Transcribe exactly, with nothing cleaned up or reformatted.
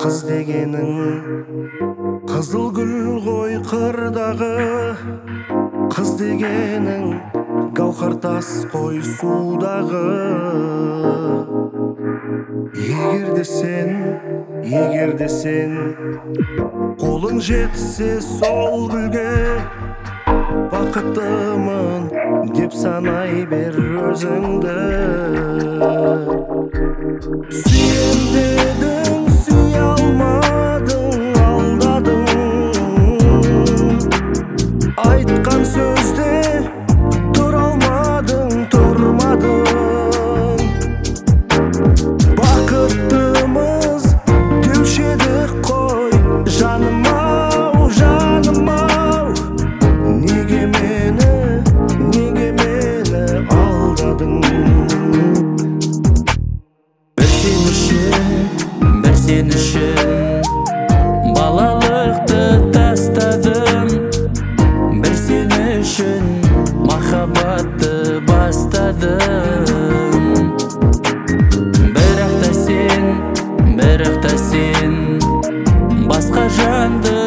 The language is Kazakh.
Қыз дегенің қызыл гүл ғой қырдағы, қыз дегенің гауһар тас қой судағы. Егер де сен, егер де сен қолың жетсе сол гүлге, бақыттымын деп санай бер өзіңді. Сүйем дедің, сүйе алмадың, алдадың. Айтқан сөзде тұра алмадың, тұрмадың. Бақыттымыз деуші едік қой, жаным-ау, жаным-ау. Неге мені, неге мені алдадың? Бір сен үшін, бір сен үшін балалықты тастадым. Бір сен үшін махаббатты бастадым. Бірақ та сен, бірақ та сен басқа жанды